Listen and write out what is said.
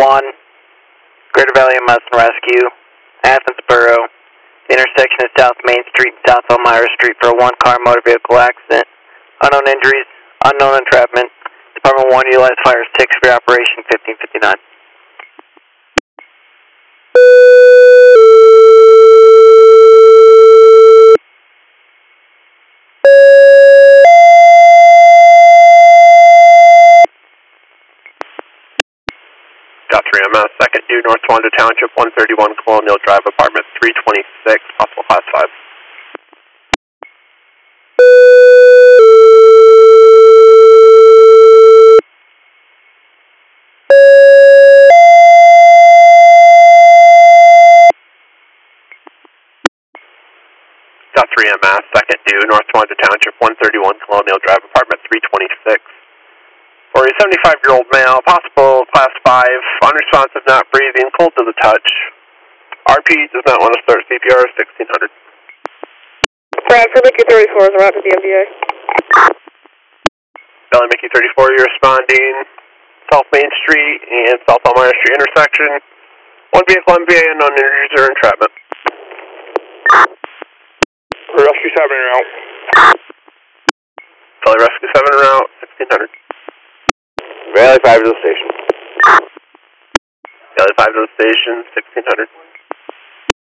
1, Greater Valley and Mustin Rescue, Athens Borough. The intersection is South Main Street, South Elmira Street for a one-car motor vehicle accident. Unknown injuries, unknown entrapment. Department 1 utilized fire 6 for Operation 1559. Got 3 MS, second due North Wanda Township, 131 Colonial Drive, apartment 326, possible class 5. Got 3 MS, second due North Wanda Township, 131 Colonial Drive, apartment 326. For a 75-year-old male, possible class 5, unresponsive, not breathing, cold to the touch. RP does not want to start CPR, 1600. Bradford, Mickey 34 is around to the MDA. Valley Mickey 34, you're responding South Main Street and South Elmira Street intersection. One vehicle MVA, unknown injuries or entrapment. Rescue 7 en route. Valley Rescue 7 en route, 1600. Valley 5 to the station. Valley 5 to the station, 1600.